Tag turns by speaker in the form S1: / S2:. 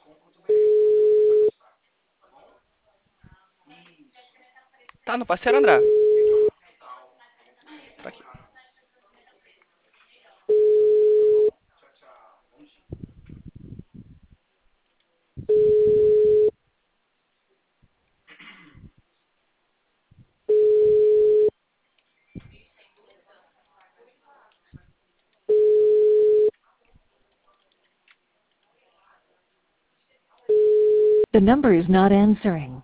S1: Tá no parceiro, André? Tá aqui.
S2: The number is not answering.